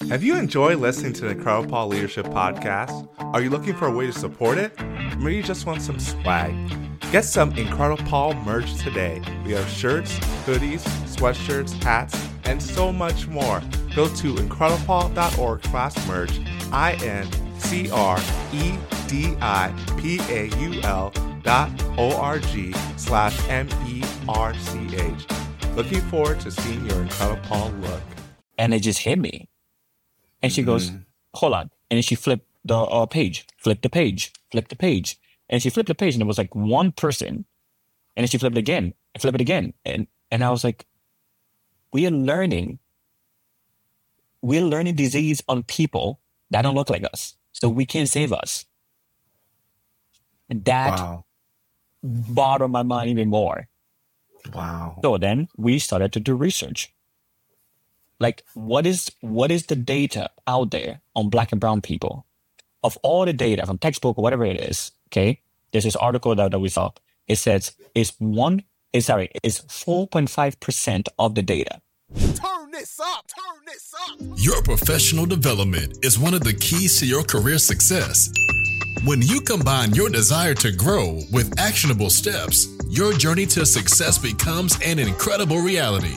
Have you enjoyed listening to the Incredible Paul Leadership Podcast? Are you looking for a way to support it? Maybe you just want some swag. Get some Incredible Paul merch today. We have shirts, hoodies, sweatshirts, hats, and so much more. Go to incrediblepaul.org/merch, incrediblepaul.org/MERCH. Looking forward to seeing your Incredible Paul look. And it just hit me. And she goes, hold on. And then she flipped the page, flipped the page. And she flipped the page and it was like one person. And then she flipped it again, and flipped it again. And I was like, we're learning disease on people that don't look like us. So we can't save us. And that bothered my mind even more. Wow. So then we started to do research. Like, what is the data out there on Black and brown people? Of all the data from textbook or whatever it is, okay? There's this article that we saw. It says it's 4.5% of the data. Turn this up. Your professional development is one of the keys to your career success. When you combine your desire to grow with actionable steps, your journey to success becomes an incredible reality.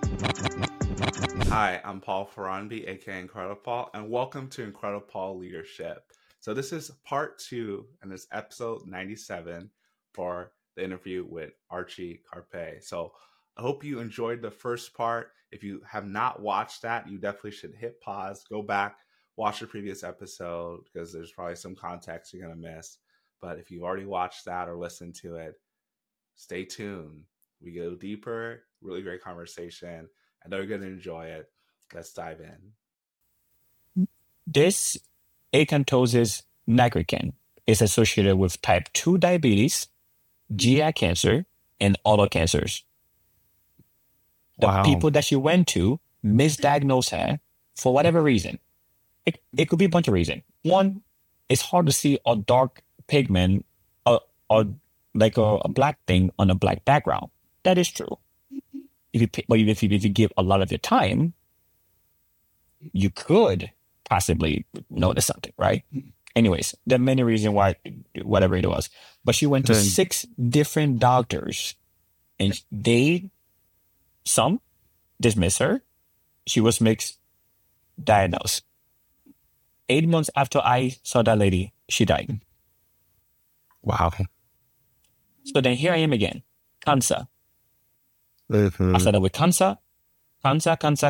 Hi, I'm Paul Ferranbi, aka Incredible Paul, and welcome to Incredible Paul Leadership. So this is part 2, and it's episode 97 for the interview with Archie Carpe. So I hope you enjoyed the first part. If you have not watched that, you definitely should hit pause, go back, watch the previous episode, because there's probably some context you're going to miss. But if you've already watched that or listened to it, stay tuned. We go deeper, really great conversation. I know you're going to enjoy it. Let's dive in. This acanthosis nigricans is associated with type 2 diabetes, GI cancer, and other cancers. The people that she went to misdiagnosed her for whatever reason. It could be a bunch of reasons. One, it's hard to see a dark pigment or like a black thing on a black background. That is true. If you give a lot of your time, you could possibly notice something, right? Anyways, there are many reasons why, whatever it was. But she went to 6 different doctors, and some dismissed her. She was mixed diagnosed. 8 months after I saw that lady, she died. Wow. So then here I am again, cancer. Mm-hmm. I started with cancer. This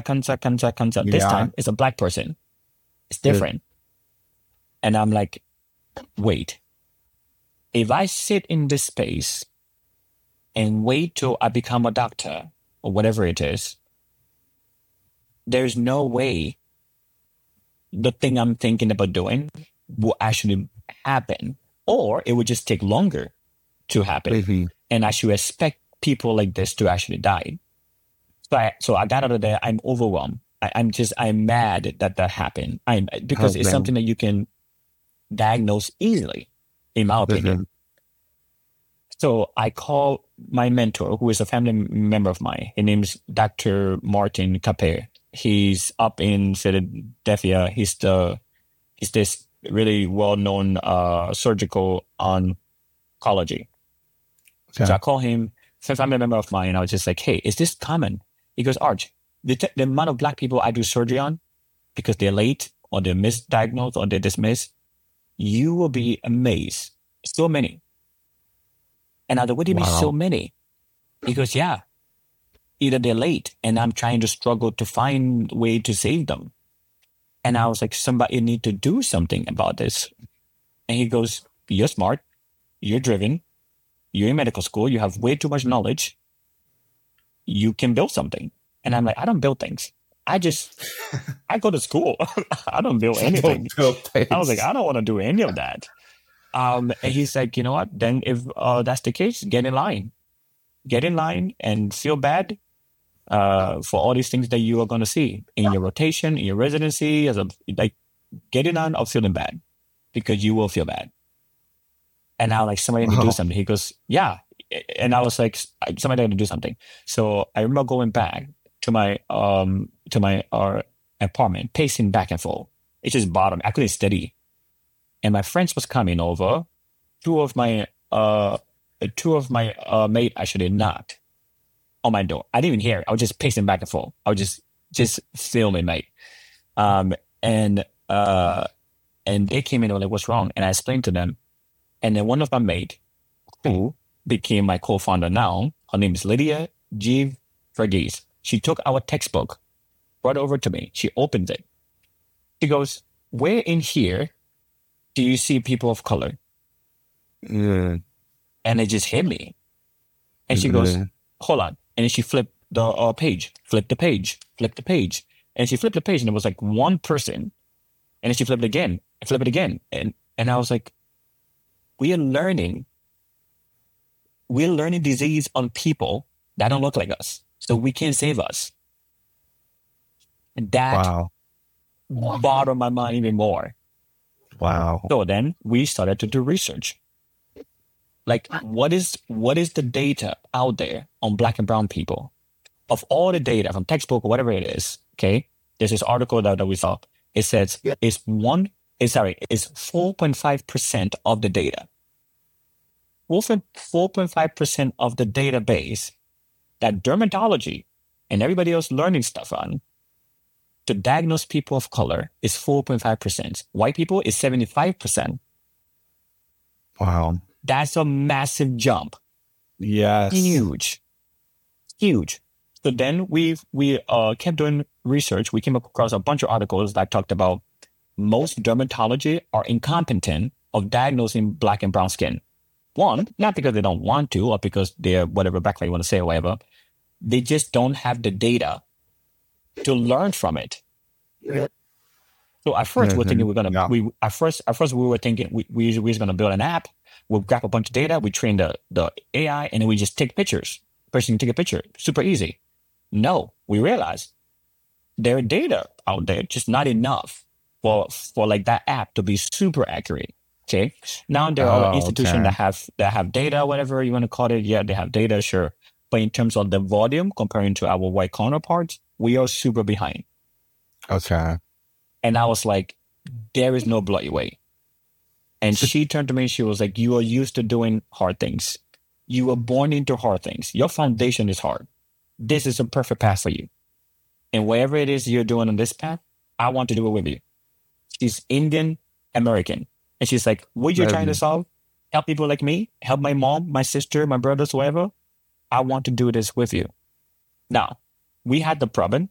time it's a black person. It's different. And I'm like, wait, if I sit in this space and wait till I become a doctor or whatever it is, there's no way the thing I'm thinking about doing will actually happen, or it would just take longer to happen. Mm-hmm. And I should expect people like this to actually die. So I got out of there. I'm overwhelmed. I'm mad that happened. Because it's something that you can diagnose easily, in my opinion. Mm-hmm. So I call my mentor, who is a family member of mine. His name is Dr. Martin Capet. He's up in Philadelphia. He's this really well-known surgical oncology. Okay. So I call him, a family member of mine, and I was just like, hey, is this common? He goes, Arch, the amount of black people I do surgery on, because they're late or they're misdiagnosed or they're dismissed, you will be amazed. So many. And I thought, what do you mean so many? He goes, yeah, either they're late and I'm trying to struggle to find a way to save them. And I was like, somebody need to do something about this. And he goes, you're smart, you're driven, you're in medical school, you have way too much knowledge, you can build something. And I'm like, I don't build things. I go to school. I don't build anything. I was like, I don't want to do any of that. And he's like, you know what? Then if that's the case, get in line and feel bad for all these things that you are going to see in your rotation, in your residency, get in line of feeling bad, because you will feel bad. And I was like, somebody need to do something. He goes, yeah. And I was like, somebody got to do something. So I remember going back to my apartment, pacing back and forth. It just bothered me. I couldn't study. And my friends was coming over. Two of my mate actually knocked on my door. I didn't even hear it. I was just pacing back and forth. I was just filming, mate. And they came in and were like, "What's wrong?" And I explained to them. And then one of my mate, who became my co-founder now, her name is Lydia G. Verghese. She took our textbook, brought it over to me. She opened it. She goes, "Where in here do you see people of color?" Yeah. And it just hit me. And she goes, "Hold on." And then she flipped the page, flipped the page. And she flipped the page and it was like one person. And then she flipped it again and flipped it again. And I was like, we're learning disease on people that don't look like us. So we can't save us. And that bothered my mind even more. Wow. So then we started to do research. Like, what is the data out there on Black and brown people? Of all the data from textbook or whatever it is, okay? There's this article that we saw. It says it's 4.5% of the data. 4.5% of the database that dermatology and everybody else learning stuff on to diagnose people of color is 4.5%. White people is 75%. Wow. That's a massive jump. Yes. Huge. So then we kept doing research. We came across a bunch of articles that talked about most dermatology are incompetent of diagnosing Black and brown skin. One, not because they don't want to or because they're whatever background you want to say or whatever. They just don't have the data to learn from it. So at first we were thinking we were thinking we were gonna build an app. We'll grab a bunch of data. We train the AI and then we just take pictures. Person can take a picture. Super easy. No, we realized there are data out there, just not enough for like that app to be super accurate. Okay. Now there are institutions that have data, whatever you want to call it. Yeah, they have data, sure. But in terms of the volume comparing to our white counterparts, we are super behind. Okay. And I was like, there is no bloody way. And she turned to me and she was like, you are used to doing hard things. You were born into hard things. Your foundation is hard. This is a perfect path for you. And whatever it is you're doing on this path, I want to do it with you. She's Indian American. And she's like, what you're trying to solve? Help people like me? Help my mom, my sister, my brothers, whoever? I want to do this with you. Now, we had the problem.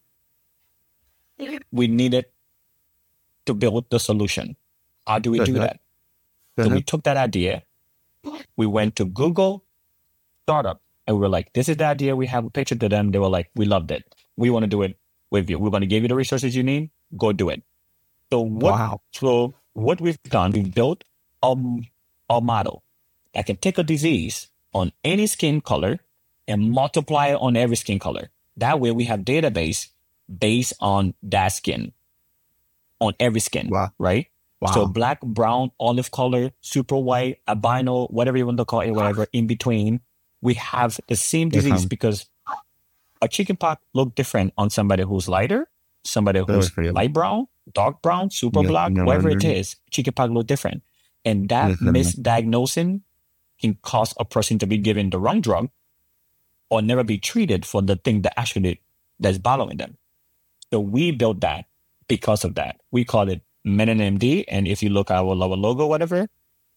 We needed to build the solution. How do we do that? So we took that idea. We went to Google Startup and we were like, this is the idea we have. We pitched it to them. They were like, we loved it. We want to do it with you. We're going to give you the resources you need. Go do it. So what we've done, we've built a model that can take a disease on any skin color and multiply it on every skin color. That way we have database based on that skin, on every skin, right? Wow. So black, brown, olive color, super white, albino, whatever you want to call it, whatever, in between, we have the same disease because a chickenpox look different on somebody who's lighter, somebody who's light brown, dark brown, super black, whatever it is, chickenpox look different. And that misdiagnosing can cause a person to be given the wrong drug or never be treated for the thing that's bothering them. So we built that because of that. We call it MeninMD. And if you look at our logo, whatever,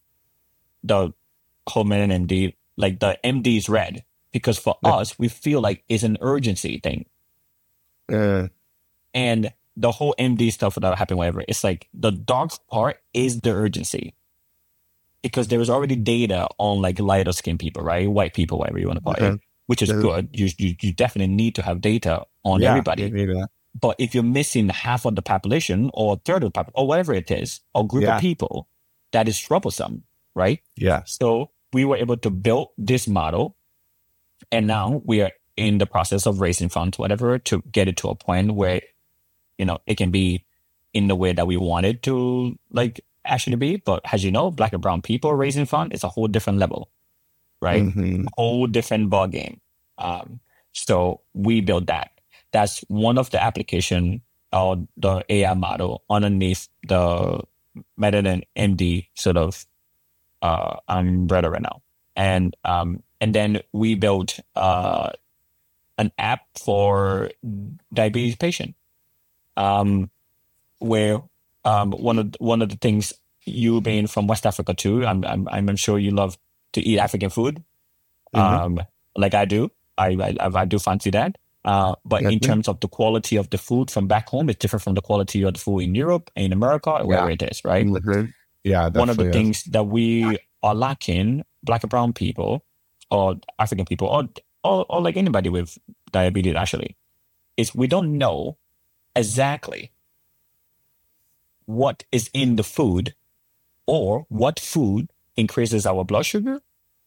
the whole MeninMD, like the MD is red because for us, we feel like it's an urgency thing. And the whole MD stuff that happened, whatever, it's like the dark part is the urgency because there is already data on like lighter skin people, right? White people, whatever you want to call it, which is good. You definitely need to have data on everybody. But if you're missing half of the population or a third of the population or whatever it is, or group of people, that is troublesome, right? Yeah. So we were able to build this model and now we are in the process of raising funds, whatever, to get it to a point where, you know, it can be in the way that we want it to like actually be. But as you know, black and brown people raising funds is a whole different level, right? Whole different ball game. So we built that. That's one of the application or the AI model underneath the Medellin MD sort of umbrella right now. And then we built an app for diabetes patient, where one of the things, you being from West Africa too, I'm sure you love to eat African food, like I do. I do fancy that. But in terms of the quality of the food from back home, it's different from the quality of the food in Europe, in America, or wherever it is, right? Yeah, One of the definitely things that we are lacking, Black and brown people or African people, or like anybody with diabetes actually, is we don't know exactly what is in the food, or what food increases our blood sugar,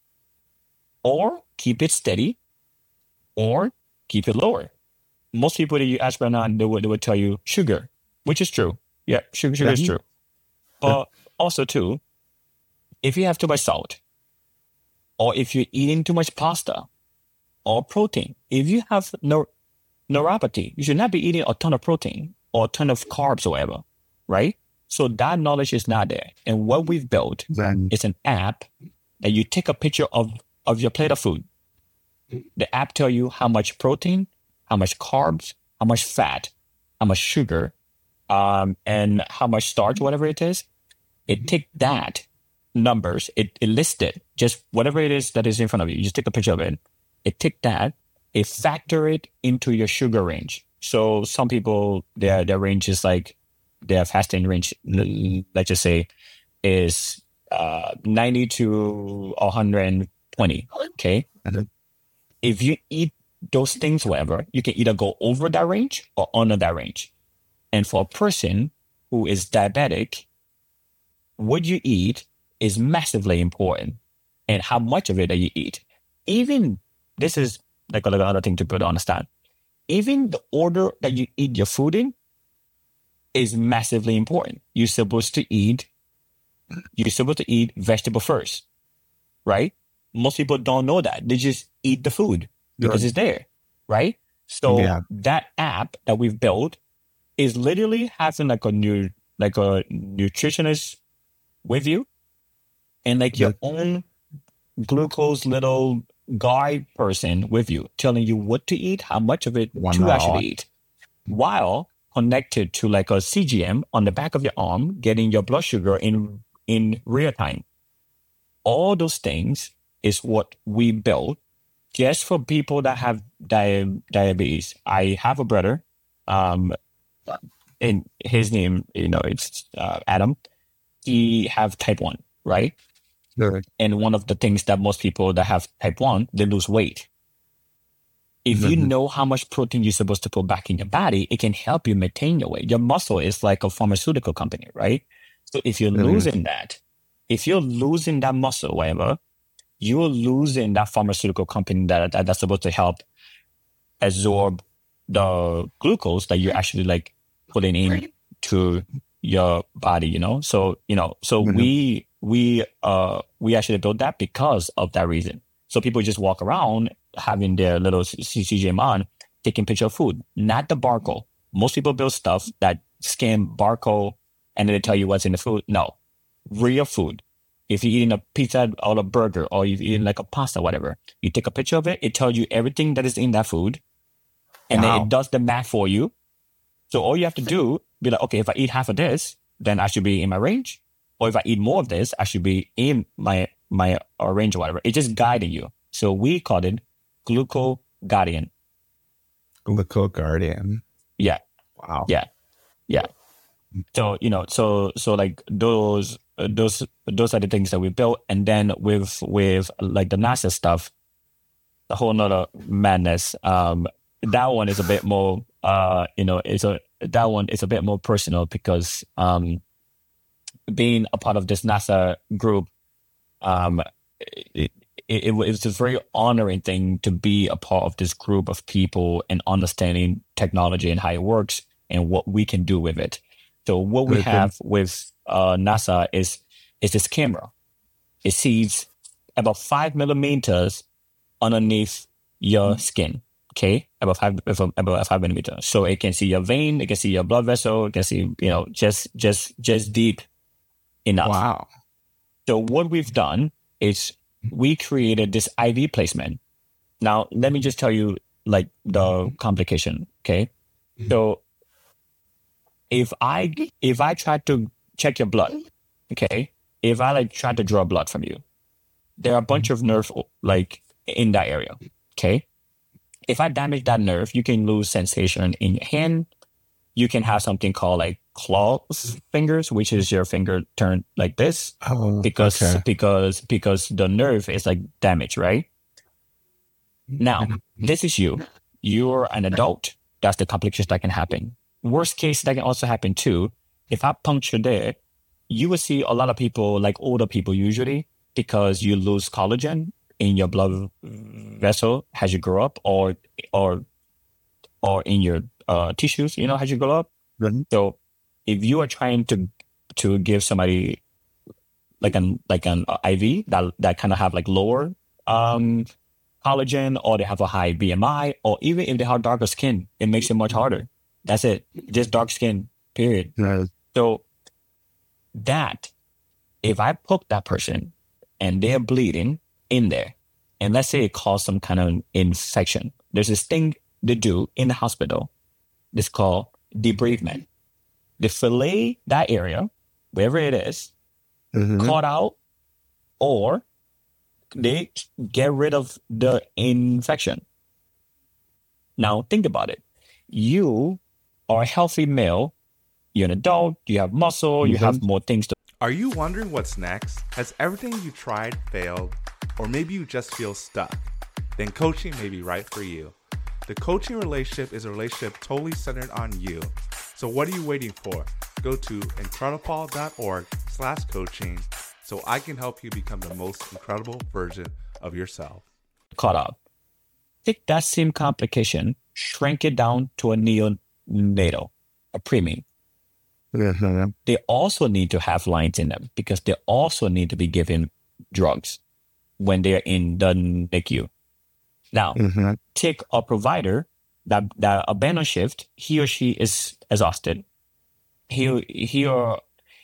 or keep it steady, or keep it lower. Most people that you ask right now, they would tell you sugar, which is true. Yeah, sugar is true. But also too, if you have too much salt, or if you're eating too much pasta or protein, if you have neuropathy, you should not be eating a ton of protein or a ton of carbs or whatever, right? So that knowledge is not there. And what we've built is an app that you take a picture of your plate of food. The app tell you how much protein, how much carbs, how much fat, how much sugar, and how much starch, whatever it is. It take that numbers, it lists it, just whatever it is that is in front of you. You just take a picture of it. It take that, it factor it into your sugar range. So some people, their range is like, their fasting range, let's just say, is 90 to 120. Okay. If you eat those things, whatever, you can either go over that range or under that range. And for a person who is diabetic, what you eat is massively important, and how much of it that you eat. Even, this is like another thing to put understand. Even the order that you eat your food in is massively important. You're supposed to eat vegetable first, right? Most people don't know that. They just eat the food because it's there, right? So that app that we've built is literally having like a nutritionist with you, and like your own glucose little guide person with you, telling you what to eat, how much of it to actually eat, while connected to like a CGM on the back of your arm, getting your blood sugar in real time. All those things is what we built just for people that have diabetes. I have a brother, and his name, it's Adam. He have type 1, right? Sure. And one of the things that most people that have type 1, they lose weight. If you know how much protein you're supposed to put back in your body, it can help you maintain your weight. Your muscle is like a pharmaceutical company, right? So if you're losing that, if you're losing that muscle, whatever, you're losing that pharmaceutical company that's supposed to help absorb the glucose that you're actually like putting in to your body, So, we actually built that because of that reason. So people just walk around having their little CGM on, taking picture of food, not the barcode. Most people build stuff that scan barcode and then they tell you what's in the food. No, real food. If you're eating a pizza or a burger, or you're eating like a pasta, whatever, you take a picture of it. It tells you everything that is in that food, and then it does the math for you. So all you have to do, be like, okay, if I eat half of this, then I should be in my range. Or if I eat more of this, I should be in my range or whatever. It's just guiding you. So we called it Gluco Guardian. Gluco Guardian. Yeah. Wow. Yeah. So, so like those are the things that we built. And then with like the NASA stuff, a whole nother madness. That one is a bit more, that one is a bit more personal because being a part of this NASA group, it was a very honoring thing to be a part of this group of people and understanding technology and how it works and what we can do with it. So what we have with NASA is this camera. It sees about 5 millimeters underneath your skin. Okay, about 5 millimeters. So it can see your vein, it can see your blood vessel, it can see, just deep enough. Wow. So what we've done is we created this IV placement. Now, let me just tell you like the complication. Okay. So if I try to check your blood, okay, if I like try to draw blood from you, there are a bunch of nerve like in that area. Okay. If I damage that nerve, you can lose sensation in your hand. You can have something called like claws fingers, which is your finger turned like this because the nerve is like damaged, right? Now, this is you. You're an adult. That's the complication that can happen. Worst case, that can also happen too. If I puncture there, you will see a lot of people, like older people usually, because you lose collagen in your blood vessel as you grow up, or in your tissues, as you grow up. Mhm. So if you are trying to give somebody like an IV that kind of have like lower collagen, or they have a high BMI, or even if they have darker skin, it makes it much harder. That's it. Just dark skin, period. Right. So that, if I poke that person and they're bleeding in there, and let's say it caused some kind of infection, there's this thing they do in the hospital. It's called debridement. They fillet that area, wherever it is, Mhm. cut out, or they get rid of the infection. Now, think about it. You are a healthy male. You're an adult. You have muscle. You have more things to. Are you wondering what's next? Has everything you tried failed? Or maybe you just feel stuck? Then coaching may be right for you. The coaching relationship is a relationship totally centered on you. So what are you waiting for? Go to incredipal.org/coaching so I can help you become the most incredible version of yourself. Cut out. Take that same complication, shrink it down to a neonatal, a preemie. Mhm. They also need to have lines in them because they also need to be given drugs when they're in the NICU. Now, Mhm. take a provider that abandon shift, he or she is exhausted. He or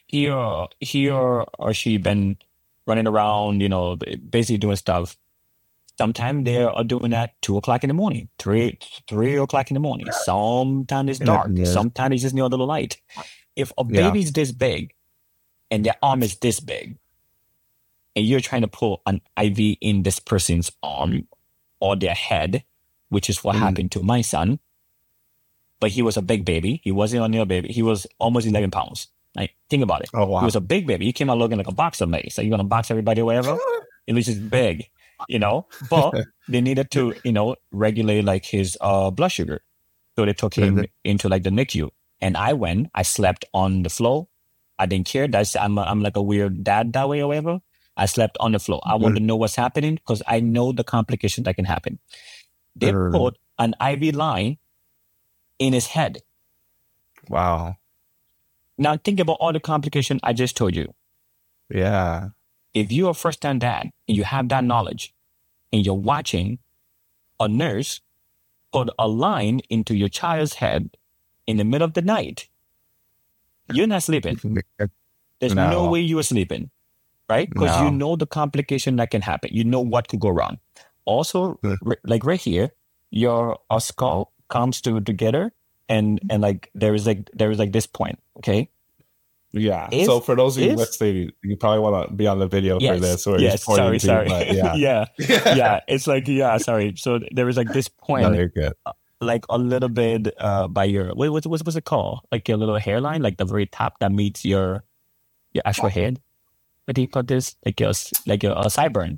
she been running around, basically doing stuff. Sometimes they are doing that 2:00 in the morning, 3 o'clock in the morning. Sometimes it's dark. Yes. Sometimes it's just near a little light. If a Yeah. baby's this big and their arm is this big, and you're trying to pull an IV in this person's arm or their head, which is what happened to my son, but he was a big baby. He wasn't a little baby. He was almost 11 pounds. Like, think about it. Oh, wow. He was a big baby. He came out looking like a boxer, mate. So you're going to box everybody or whatever? At least he's big, But they needed to, regulate like his blood sugar. So they took him into like the NICU. And I slept on the floor. I didn't care. I'm like a weird dad that way or whatever. I slept on the floor. I want to know what's happening because I know the complications that can happen. They put an IV line in his head. Wow. Now think about all the complications I just told you. Yeah. If you're a first-time dad and you have that knowledge and you're watching a nurse put a line into your child's head in the middle of the night, you're not sleeping. There's no way you are sleeping, right? Because you know the complication that can happen. You know what could go wrong. Also, like right here, your skull comes together, and like there is like this point. Okay. Yeah. So for those of you listening, you probably want to be on the video for this. Or Sorry. Yeah. Yeah. It's like, sorry. So there is like this point. No, you're good. Like a little bit by your what's it called? Like your little hairline, like the very top that meets your actual head. What do you call this? Like your sideburn.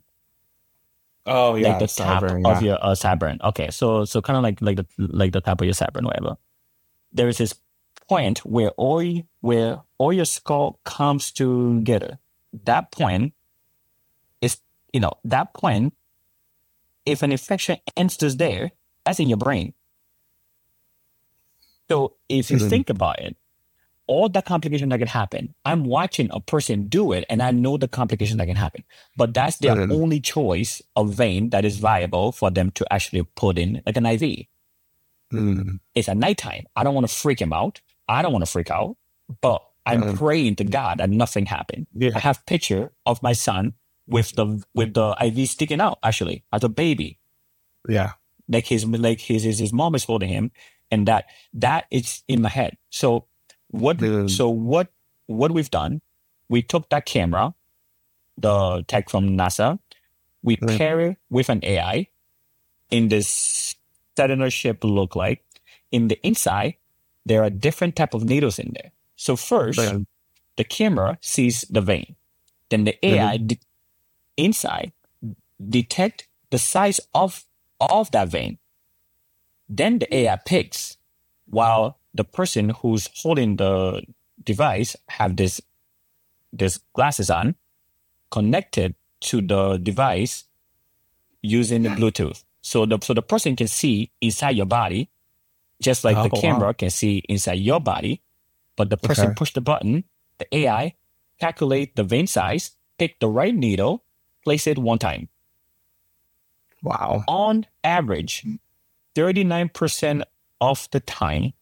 Oh yeah, like the top of your sideburn. Okay, so kind of like the top of your sideburn, whatever. There is this point where all your skull comes together. That point is that point. If an infection enters there, that's in your brain. So if you think about it, all the complication that can happen. I'm watching a person do it, and I know the complication that can happen. But that's their only choice of vein that is viable for them to actually put in, like an IV. It's at nighttime. I don't want to freak him out. I don't want to freak out, but I'm praying to God that nothing happened. I have picture of my son with the IV sticking out, actually, as a baby. Yeah. Like his mom is holding him, and that is in my head. So what we've done, we took that camera, the tech from NASA, we pair it with an AI in this cellular shape look like. In the inside, there are different type of needles in there. So first, the camera sees the vein. Then the AI inside detect the size of that vein. Then the AI picks, while the person who's holding the device have this glasses on, connected to the device using the Bluetooth. So the person can see inside your body, just like the camera can see inside your body. But the person push the button, the AI calculate the vein size, pick the right needle, place it one time. Wow. On average, 39% of the time,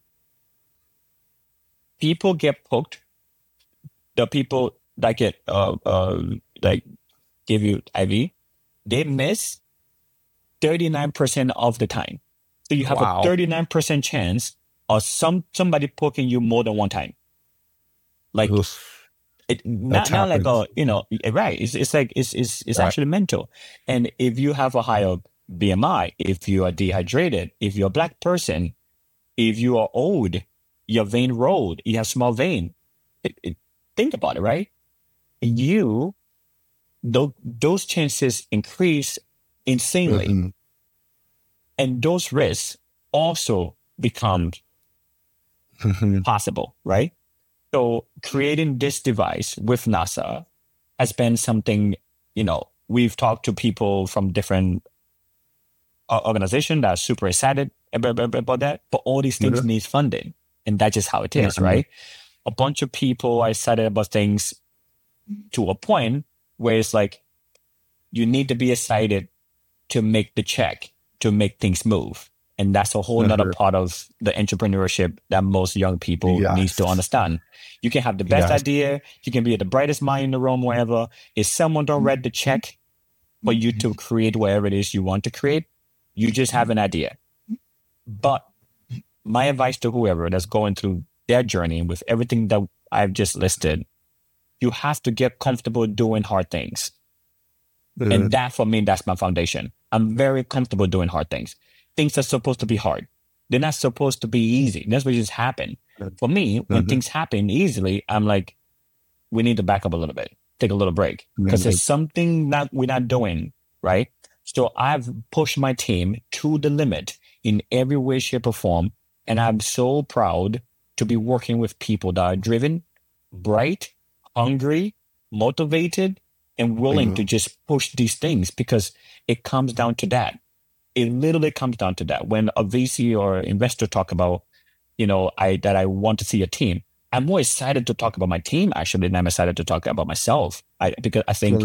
people get poked. The people that get like give you IV, they miss 39% of the time. So you have a 39% chance of somebody poking you more than one time. Like not like right. It's like it's actually mental. And if you have a higher BMI, if you are dehydrated, if you're a black person, if you are old, your vein rolled, you have small vein. Think about it, right? Those chances increase insanely. And those risks also become possible, right? So creating this device with NASA has been something, we've talked to people from different organizations that are super excited about that, but all these things need funding. And that's just how it is, right? A bunch of people are excited about things to a point where it's like, you need to be excited to make the check, to make things move. And that's a whole nother part of the entrepreneurship that most young people needs to understand. You can have the best idea. You can be the brightest mind in the room, wherever. If someone don't read the check for you to create whatever it is you want to create, you just have an idea. But my advice to whoever that's going through their journey with everything that I've just listed, you have to get comfortable doing hard things. And that, for me, that's my foundation. I'm very comfortable doing hard things. Things are supposed to be hard. They're not supposed to be easy. That's what just happened. For me, when things happen easily, I'm like, we need to back up a little bit, take a little break, because there's something that we're not doing, right? So I've pushed my team to the limit in every way, shape, or form. And I'm so proud to be working with people that are driven, bright, hungry, motivated, and willing to just push these things, because it comes down to that. It literally comes down to that. When a VC or investor talk about, that I want to see a team, I'm more excited to talk about my team actually than I'm excited to talk about myself. Because I think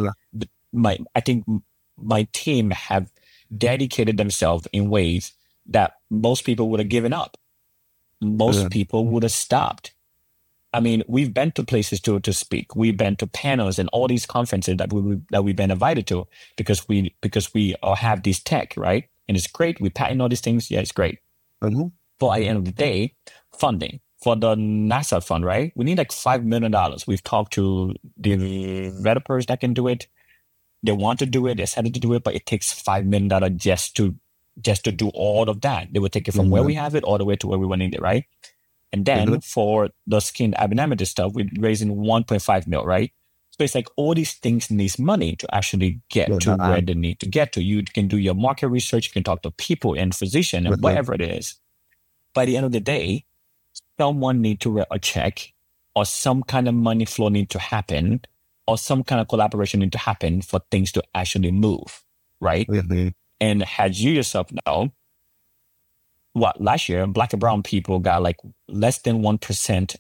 my team have dedicated themselves in ways that most people would have given up. Most people would have stopped. I mean, we've been to places to speak. We've been to panels and all these conferences that we've been invited to because we have this tech, right? And it's great. We patent all these things. Yeah, it's great. But at the end of the day, funding for the NASA fund, right? We need like $5 million. We've talked to the developers that can do it. They want to do it. They decided to do it, but it takes $5 million just to do all of that. They would take it from where we have it all the way to where we want it, right? And then for the skin abnormality stuff, we're raising 1.5 mil, right? So it's like all these things needs money to actually get to where they need to get to. You can do your market research, you can talk to people and physician and whatever it is. By the end of the day, someone need to write a check, or some kind of money flow need to happen, or some kind of collaboration need to happen for things to actually move, right? And as you yourself know, last year, Black and brown people got like less than 1%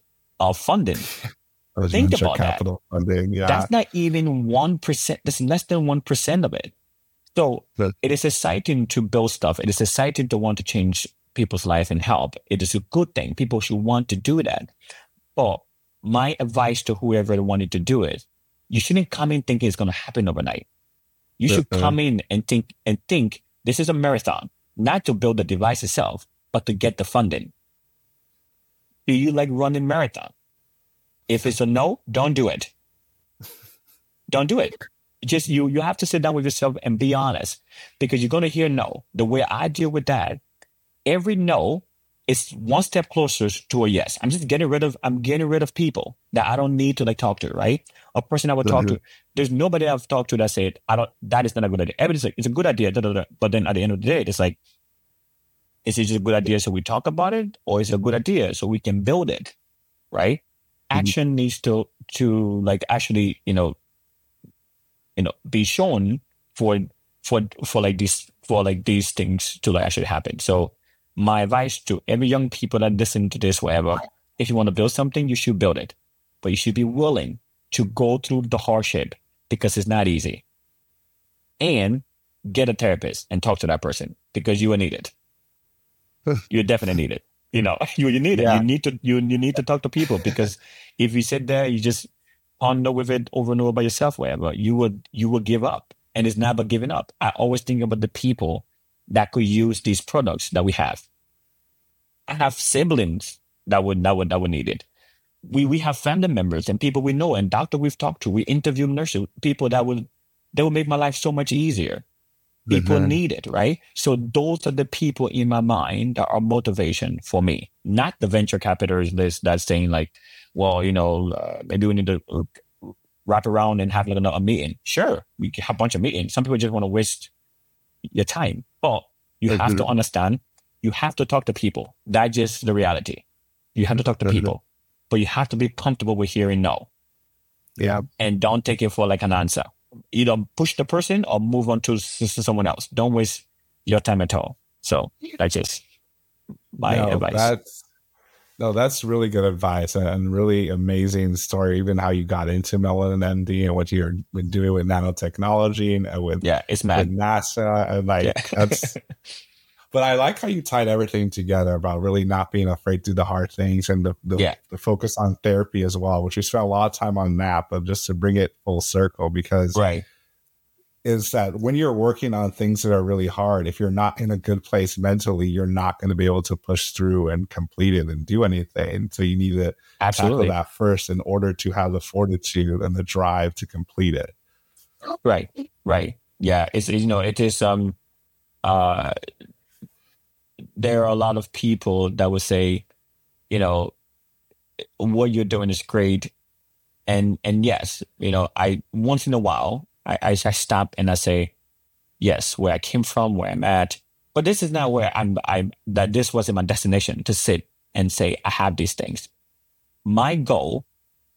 of funding. Think about capital that. Funding, yeah. That's not even 1%. That's less than 1% of it. So it is exciting to build stuff. It is exciting to want to change people's life and help. It is a good thing. People should want to do that. But my advice to whoever wanted to do it, you shouldn't come in thinking it's going to happen overnight. You should come in and think this is a marathon, not to build the device itself, but to get the funding. Do you like running marathon? If it's a no, don't do it. Don't do it. Just you have to sit down with yourself and be honest, because you're going to hear no. The way I deal with that, every no is one step closer to a yes. I'm getting rid of people that I don't need to like talk to, right? A person I would talk to. There's nobody I've talked to that said, that is not a good idea. Everybody's like, it's a good idea, but then at the end of the day, it's like, is it just a good idea so we talk about it, or is it a good idea so we can build it, right? Action needs to like actually, be shown for these things to like actually happen. So my advice to every young people that listen to this, whatever, if you want to build something, you should build it, but you should be willing to go through the hardship, because it's not easy. And get a therapist and talk to that person, because you will need it. You definitely need it. You need it. You need to talk to people, because if you sit there, you just ponder with it over and over by yourself, whatever, you would give up. And it's not about giving up. I always think about the people that could use these products that we have. I have siblings that would need it. We have family members and people we know and doctors we've talked to. We interview nurses, people that will make my life so much easier. People need it, right? So those are the people in my mind that are motivation for me, not the venture capitalists that's saying like, well, maybe we need to wrap around and have like a meeting. Sure, we can have a bunch of meetings. Some people just want to waste your time, but you have to understand, you have to talk to people. That's just the reality. You have to talk to people, but you have to be comfortable with hearing no. Yeah. And don't take it for like an answer. Either push the person or move on to someone else. Don't waste your time at all. So that's just my advice. That's really good advice and really amazing story. Even how you got into MelaninMD and what you're been doing with nanotechnology and with NASA and that's. But I like how you tied everything together about really not being afraid to do the hard things and the focus on therapy as well, which we spent a lot of time on that, but just to bring it full circle, because is that when you're working on things that are really hard, if you're not in a good place mentally, you're not going to be able to push through and complete it and do anything. So you need to tackle that first in order to have the fortitude and the drive to complete it. Right. Yeah. It is, there are a lot of people that would say, what you're doing is great. And yes, I once in a while, I stop and I say, yes, where I came from, where I'm at, but this is not where that this wasn't my destination to sit and say, I have these things. My goal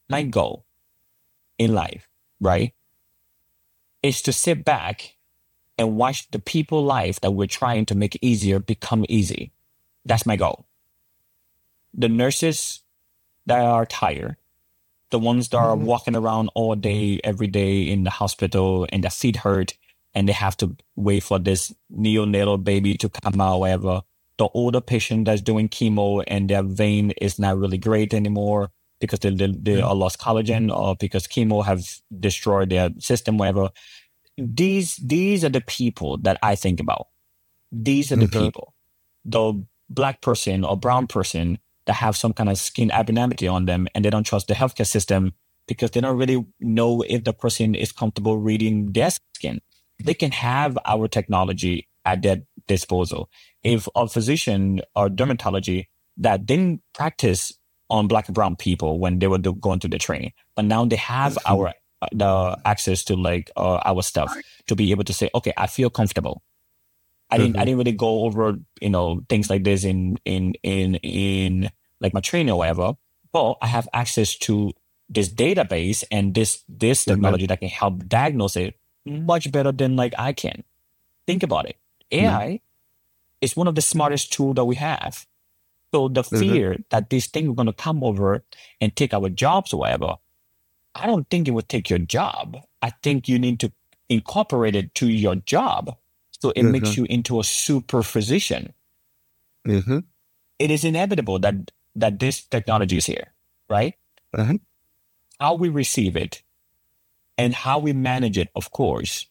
in life, right, is to sit back and watch the people life that we're trying to make easier become easy. That's my goal. The nurses that are tired, the ones that are walking around all day, every day in the hospital and their feet hurt and they have to wait for this neonatal baby to come out, whatever. The older patient that's doing chemo and their vein is not really great anymore because they are lost collagen or because chemo have destroyed their system, whatever. These are the people that I think about. These are the people, the black person or brown person that have some kind of skin abnormality on them and they don't trust the healthcare system because they don't really know if the person is comfortable reading their skin. They can have our technology at their disposal. If a physician or dermatology that didn't practice on black and brown people when they were going through the training, but now they have the access to like our stuff to be able to say, okay, I feel comfortable. I didn't really go over things like this in like my training or whatever, but I have access to this database and this technology that can help diagnose it much better than like I can. Think about it. AI is one of the smartest tools that we have. So the fear that this thing is going to come over and take our jobs or whatever, I don't think it would take your job. I think you need to incorporate it to your job so it makes you into a super physician. It is inevitable that this technology is here, right? How we receive it and how we manage it, of course,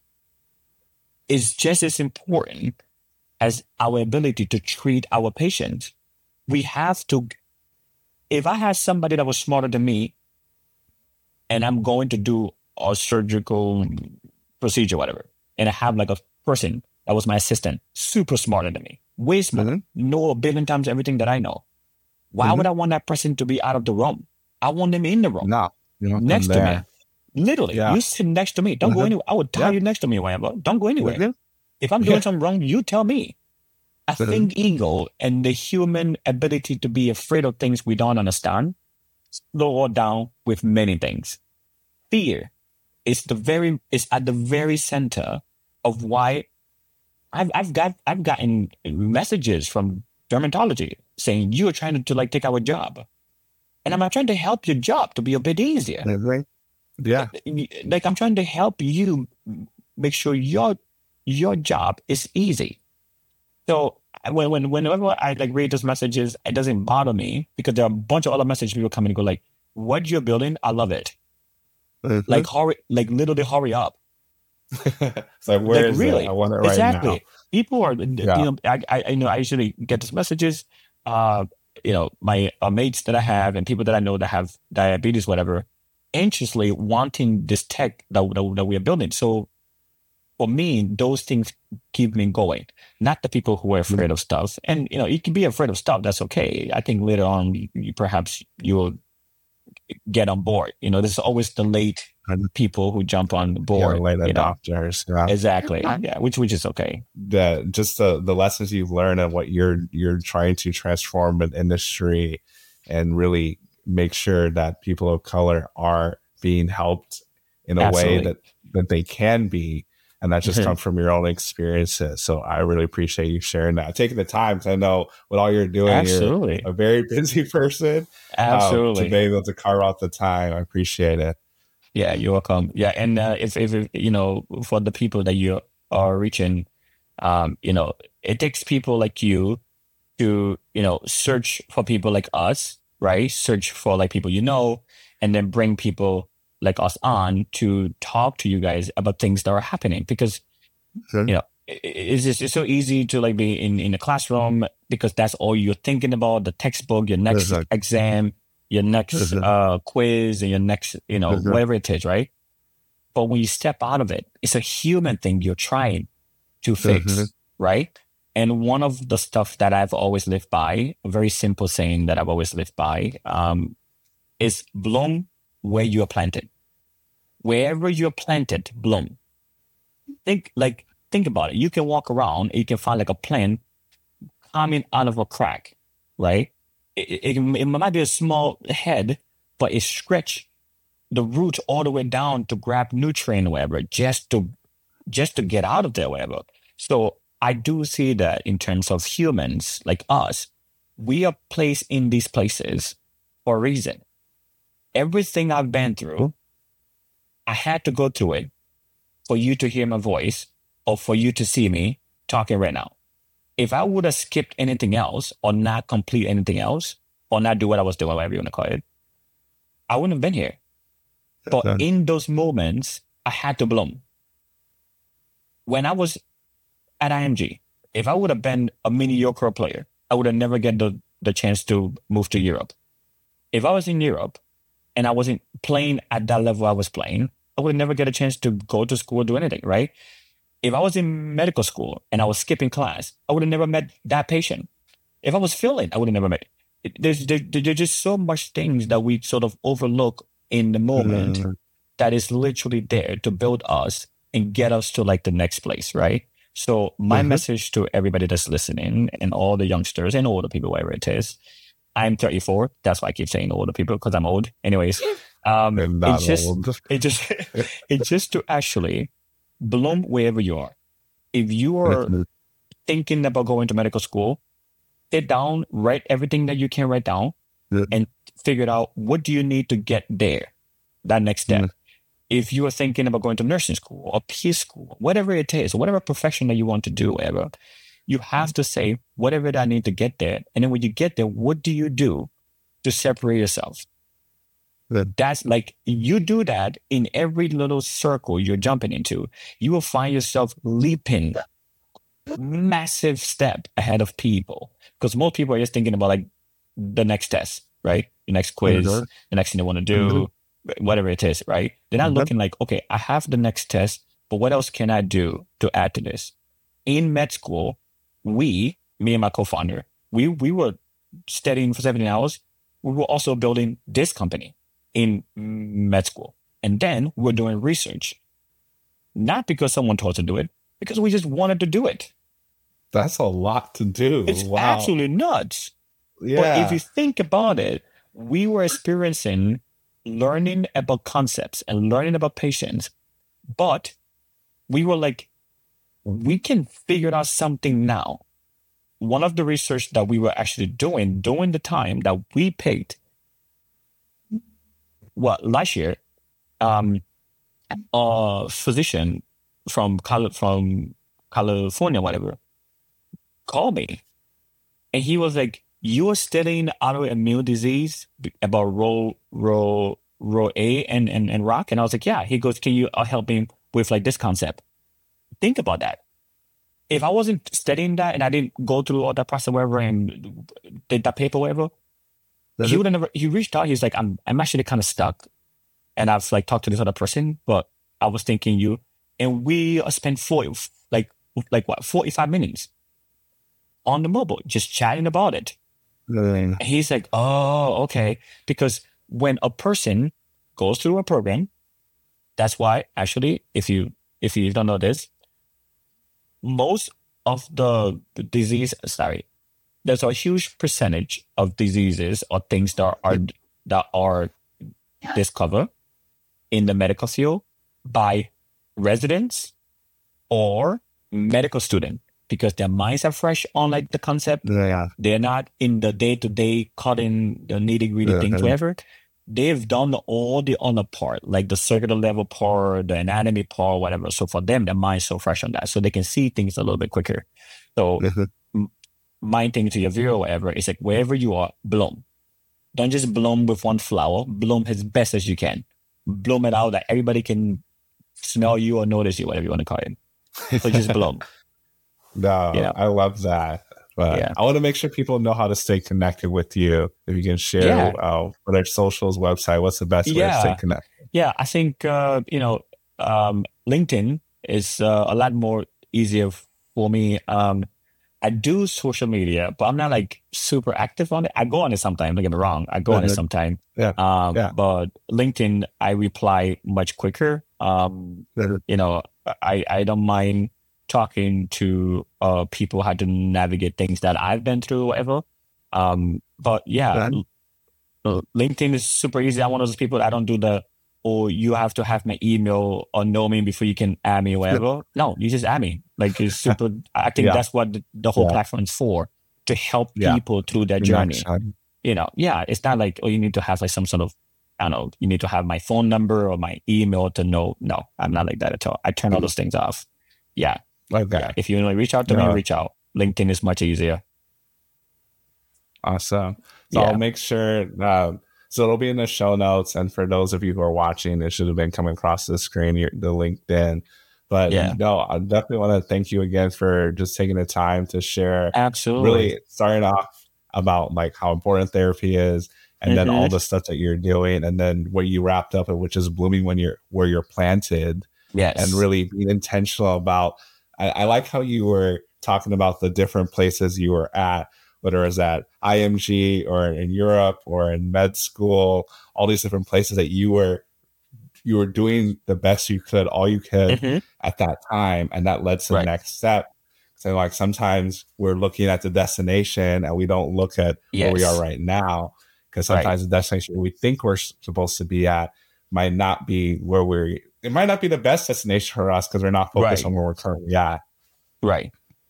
is just as important as our ability to treat our patients. We have to, if I had somebody that was smarter than me and I'm going to do a surgical procedure, whatever, and I have like a person that was my assistant, super smarter than me, way smarter, know a billion times everything that I know. Why would I want that person to be out of the room? I want them in the room. No, next to me. Literally, you sit next to me. Don't go anywhere. I would tell you next to me, whatever. Don't go anywhere. If I'm doing something wrong, you tell me. I think ego and the human ability to be afraid of things we don't understand slow us down with many things. Fear is at the very center of why I've gotten messages from dermatology saying you are trying to like take our job, and I'm trying to help your job to be a bit easier. Yeah, like I'm trying to help you make sure your job is easy. So whenever I like read those messages, it doesn't bother me because there are a bunch of other messages people come in and go like, "What you're building, I love it." Like literally hurry up. It's like, where is it? I want it right now. People are, I usually get these messages. My mates that I have and people that I know that have diabetes, whatever, anxiously wanting this tech that we are building. So for me, those things keep me going. Not the people who are afraid of stuff. And you can be afraid of stuff. That's okay. I think later on, perhaps you will get on board. There's always the late people who jump on board. Late adopters. Yeah. Exactly. Yeah, which is okay. Just the lessons you've learned and what you're trying to transform an industry and really make sure that people of color are being helped in a way that they can be. And that just comes from your own experiences. So I really appreciate you sharing that, taking the time. Because I know with all you're doing, you're a very busy person. Absolutely. To be able to carve out the time. I appreciate it. Yeah, you're welcome. Yeah. And if for the people that you are reaching, it takes people like you to, search for people like us, right? Search for like people and then bring people like us on to talk to you guys about things that are happening because, it's so easy to like be in a classroom because that's all you're thinking about, the textbook, your next exam, your next quiz, and your next, whatever it is, right? But when you step out of it, it's a human thing you're trying to fix, right? And one of the stuff that I've always lived by, a very simple saying that I've always lived by, is bloom where you are planted. Wherever you're planted, bloom. Think about it. You can walk around, you can find like a plant coming out of a crack, right? It might be a small head, but it stretch the roots all the way down to grab nutrient or whatever, just to get out of there, whatever. So I do see that in terms of humans like us, we are placed in these places for a reason. Everything I've been through, I had to go through it for you to hear my voice or for you to see me talking right now. If I would have skipped anything else or not complete anything else or not do what I was doing, whatever you want to call it, I wouldn't have been here. But in those moments, I had to bloom. When I was at IMG, if I would have been a mediocre player, I would have never get the chance to move to Europe. If I was in Europe and I wasn't playing at that level I was playing, I would never get a chance to go to school or do anything, right? If I was in medical school and I was skipping class, I would have never met that patient. If I was failing, I would have never met it. There's just so much things that we sort of overlook in the moment that is literally there to build us and get us to like the next place, right? So my message to everybody that's listening and all the youngsters and older people, wherever it is, I'm 34. That's why I keep saying older people because I'm old. Anyways, it's just to actually bloom wherever you are. If you are thinking about going to medical school, sit down, write everything that you can write down, and figure out what do you need to get there, that next step. If you are thinking about going to nursing school or PA school, whatever it is, whatever profession that you want to do, whatever, you have to say, whatever that I need to get there. And then when you get there, what do you do to separate yourself? That's like, you do that in every little circle you're jumping into, you will find yourself leaping massive step ahead of people. Because most people are just thinking about like the next test, right? The next quiz, the next thing they want to do, whatever it is, right? They're not looking like, okay, I have the next test, but what else can I do to add to this? In med school, me and my co-founder, we were studying for 17 hours. We were also building this company in med school. And then we're doing research. Not because someone told us to do it, because we just wanted to do it. That's a lot to do. It's absolutely nuts. Yeah. But if you think about it, we were experiencing learning about concepts and learning about patients, but we were like, we can figure out something now. One of the research that we were actually doing during the time that we picked, last year, a physician from California, whatever, called me, and he was like, "You are studying autoimmune disease about Rho A and ROC," and I was like, "Yeah." He goes, "Can you help me with like this concept?" Think about that. If I wasn't studying that and I didn't go through all that process, whatever, and did that paper, whatever, he would have never. He reached out. He's like, "I'm actually kind of stuck, and I've like talked to this other person, but I was thinking you." And we spent 45 minutes on the mobile, just chatting about it. And he's like, "Oh, okay." Because when a person goes through a program, that's why actually, if you don't know this, most of the disease, there's a huge percentage of diseases or things that are discovered in the medical field by residents or medical students, because their minds are fresh on like the concept. Yeah. They're not in the day-to-day cutting the nitty-gritty things, whatever. They've done all the other part, like the circular level part, the anatomy part, whatever. So for them, their mind's so fresh on that, so they can see things a little bit quicker. So my thing to your viewer or whatever is like, wherever you are, bloom. Don't just bloom with one flower. Bloom as best as you can. Bloom it out that everybody can smell you or notice you, whatever you want to call it. So just bloom. No, I love that. But I want to make sure people know how to stay connected with you. If you can share what our socials, website, what's the best way to stay connected? Yeah, I think, LinkedIn is a lot more easier for me. I do social media, but I'm not like super active on it. I go on it sometimes, don't get me wrong. I go on it sometimes. But LinkedIn, I reply much quicker. I don't mind talking to people how to navigate things that I've been through, whatever. But yeah, LinkedIn is super easy. I'm one of those people that I don't do you have to have my email or know me before you can add me or whatever. No, you just add me. Like, it's super. I think that's what the whole platform is for, to help people through their journey. It's not like, you need to have like some sort of, I don't know, you need to have my phone number or my email to know. No, I'm not like that at all. I turn all those things off. Yeah. Okay. Yeah. If you want to reach out to me, reach out. LinkedIn is much easier. Awesome. So I'll make sure, so it'll be in the show notes. And for those of you who are watching, it should have been coming across the screen, the LinkedIn. But no, I definitely want to thank you again for just taking the time to share. Absolutely. Really starting off about like how important therapy is, and then all the stuff that you're doing, and then what you wrapped up at, which is blooming where you're planted. Yes. And really being intentional about, I like how you were talking about the different places you were at, whether it was at IMG or in Europe or in med school, all these different places that you were doing the best you could, all you could at that time. And that led to the next step. So like sometimes we're looking at the destination and we don't look at where we are right now, because sometimes the destination we think we're supposed to be at might not be where it might not be the best destination for us, because we're not focused on where we're currently at. Right.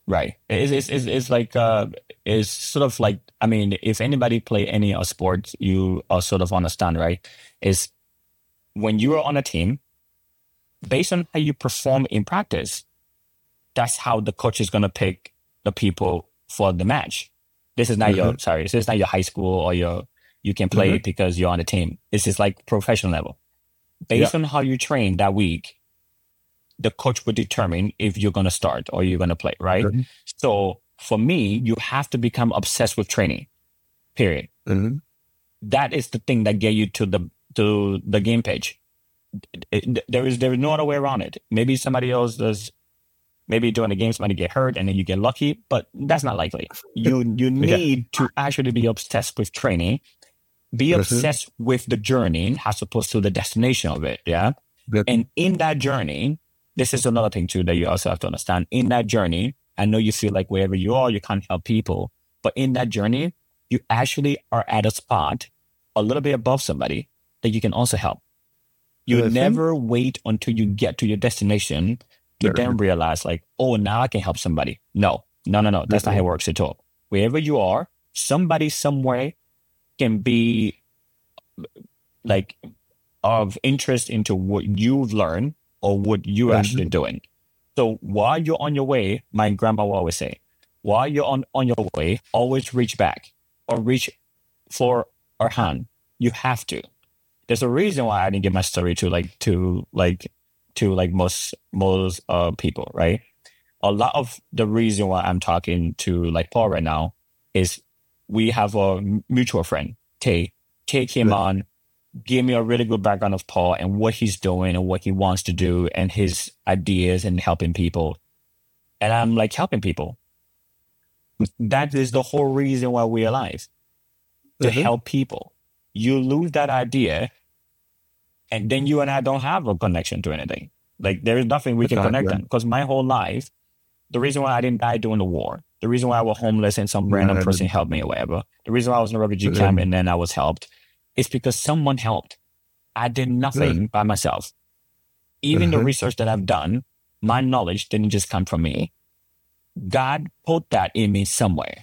Right. It's like, it's sort of like, I mean, if anybody play any sport, you sort of understand, right? Is when you are on a team, based on how you perform in practice, that's how the coach is going to pick the people for the match. This is not this is not your high school or you can play because you're on a team. This is like professional level. Based on how you train that week, the coach would determine if you're going to start or you're going to play, right? So for me, you have to become obsessed with training, period. That is the thing that get you to the game page. There is no other way around it. Maybe somebody else does, maybe during the game somebody get hurt and then you get lucky, but that's not likely. You need to actually be obsessed with training, be obsessed with the journey as opposed to the destination of it, And in that journey, this is another thing too that you also have to understand. In that journey, I know you feel like wherever you are, you can't help people, but in that journey, you actually are at a spot a little bit above somebody that you can also help. You never wait until you get to your destination to then realize like, oh, now I can help somebody. No. That's not how it works at all. Wherever you are, somebody somewhere can be like of interest into what you've learned or what you're actually doing. So while you're on your way, my grandma will always say, while you're on your way, always reach back or reach for a hand. You have to. There's a reason why I didn't give my story to most people, right? A lot of the reason why I'm talking to like Paul right now is we have a mutual friend, Tay. Tay came on, gave me a really good background of Paul and what he's doing and what he wants to do and his ideas and helping people. And I'm like, helping people. That is the whole reason why we're alive, to help people. You lose that idea and then you and I don't have a connection to anything. Like there is nothing we can connect on. Because my whole life, the reason why I didn't die during the war, the reason why I was homeless and some random person helped me or whatever, the reason why I was in a refugee camp and then I was helped, is because someone helped. I did nothing by myself. Even the research that I've done, my knowledge didn't just come from me. God put that in me somewhere.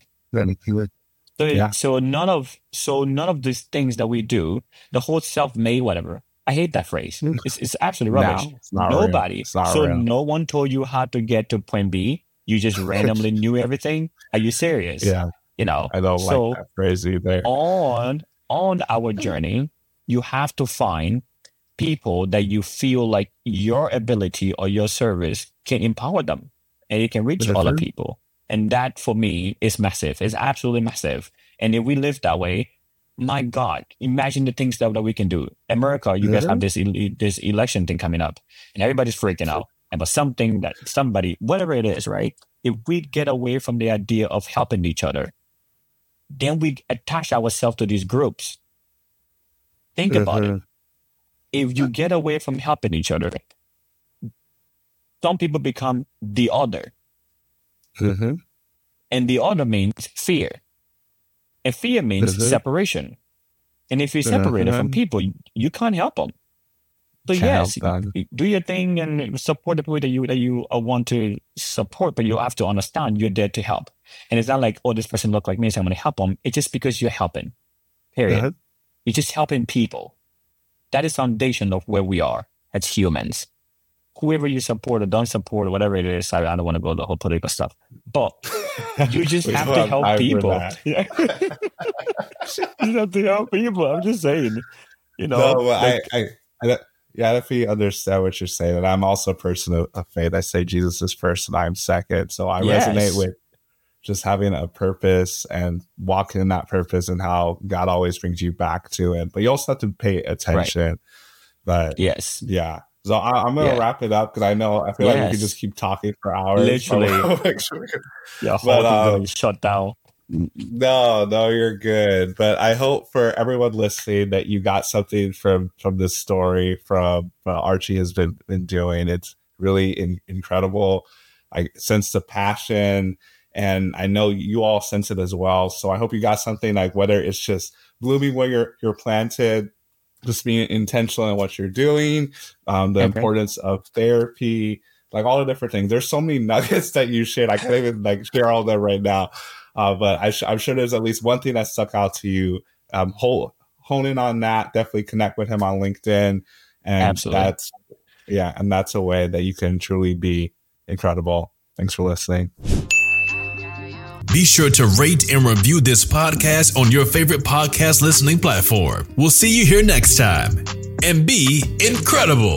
So none of these things that we do, the whole self-made whatever, I hate that phrase. It's absolutely rubbish. No, it's not Nobody. Real. It's not so real. No one told you how to get to point B. You just randomly knew everything. Are you serious? Yeah. You know. I don't like that phrase either. On our journey, you have to find people that you feel like your ability or your service can empower them and it can reach other people. And that for me is massive. It's absolutely massive. And if we live that way, my God, imagine the things that we can do. America, you guys have this election thing coming up and everybody's freaking out about something that somebody, whatever it is, right? If we get away from the idea of helping each other, then we attach ourselves to these groups. Think about it. If you get away from helping each other, some people become the other. And the other means fear. And fear means separation. And if you're separated from people, you can't help them. So yes, do your thing and support the people that you want to support, but you have to understand you're there to help. And it's not like, oh, this person look like me, so I'm going to help them. It's just because you're helping, period. You're just helping people. That is foundation of where we are as humans. Whoever you support or don't support or whatever it is, I don't want to go the whole political stuff, but you just have to help people. You have to help people. I'm just saying, you know. No, I definitely understand what you're saying. And I'm also a person of faith. I say Jesus is first and I'm second. So I resonate with just having a purpose and walking in that purpose and how God always brings you back to it. But you also have to pay attention. Right. But yeah. So I'm going to wrap it up because I feel like we could just keep talking for hours. Literally. But shut down. No, you're good. But I hope for everyone listening that you got something from this story from Archie has been doing. It's really incredible. I sense the passion and I know you all sense it as well. So I hope you got something like whether it's just blooming where you're planted, just being intentional in what you're doing, the importance of therapy, like all the different things. There's so many nuggets that you shared. I can't even like share all of them right now. But I'm sure there's at least one thing that stuck out to you. Hone in on that. Definitely connect with him on LinkedIn. And absolutely. That's a way that you can truly be incredible. Thanks for listening. Be sure to rate and review this podcast on your favorite podcast listening platform. We'll see you here next time. And be incredible.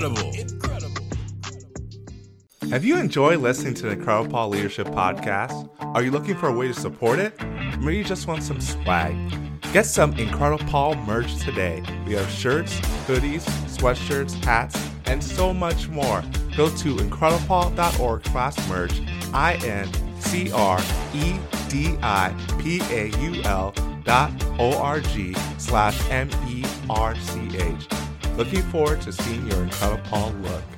Have you enjoyed listening to the Incredible Paul Leadership Podcast? Are you looking for a way to support it? Maybe you just want some swag. Get some Incredible Paul merch today. We have shirts, hoodies, sweatshirts, hats, and so much more. Go to incrediblepaul.org/merch, incredidipaul.org/merch. Looking forward to seeing your Incredible Paul look.